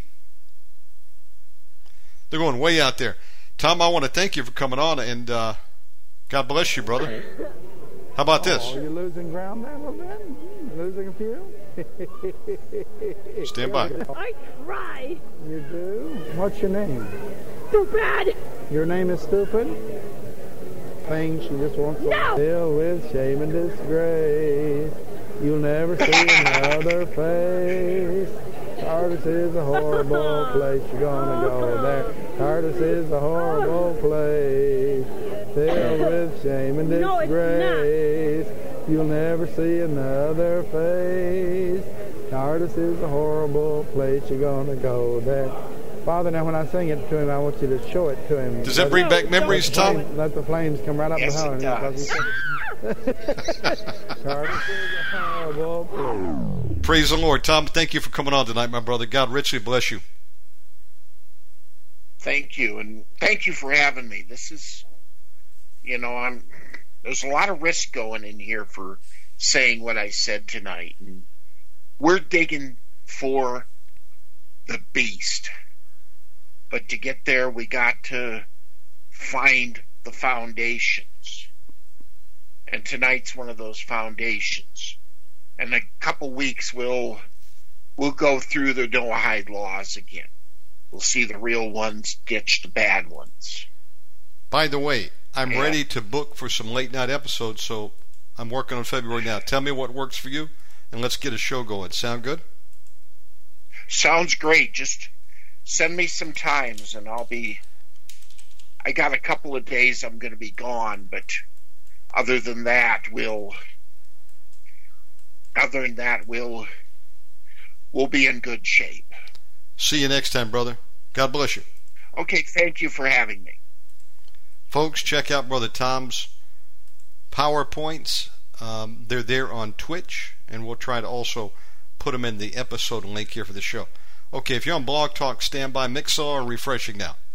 They're going way out there. Tom, I want to thank you for coming on, and uh, God bless you, brother. How about this? Oh, you're losing ground there a little bit? Losing a few? Stand by. I try. You do? What's your name? Stupid. Your name is Stupid? Things she just wants to No. deal with, shame and disgrace. You'll never see another face. Tartarus is a horrible place. You're gonna go there. Tartarus is a horrible place. Filled with shame and No, disgrace. You'll never see another face. Tartarus is a horrible place. You're gonna go there. Father, now when I sing it to him, I want you to show it to him. Does that bring back memories, Tom? Flame, let the flames come right up Yes, behind it him. does. Tartarus is a horrible place. Praise the Lord. Tom, thank you for coming on tonight, my brother. God richly bless you. Thank you, and thank you for having me. This is, you know, I'm. There's a lot of risk going in here for saying what I said tonight, and we're digging for the beast. But to get there, we got to find the foundations. And tonight's one of those foundations. In a couple weeks, we'll we'll go through the Noahide laws again. We'll see the real ones ditch the bad ones. By the way, I'm Yeah. ready to book for some late night episodes, so I'm working on February now. Tell me what works for you, and let's get a show going. Sound good? Sounds great. Just send me some times, and I'll be. I got a couple of days I'm going to be gone, but other than that, we'll. Other than that, we'll. We'll be in good shape. See you next time, brother. God bless you. Okay, thank you for having me. Folks, check out Brother Tom's PowerPoints. Um, they're there on Twitch, and we'll try to also put them in the episode link here for the show. Okay, if you're on Blog Talk, stand by. Mixer refreshing now.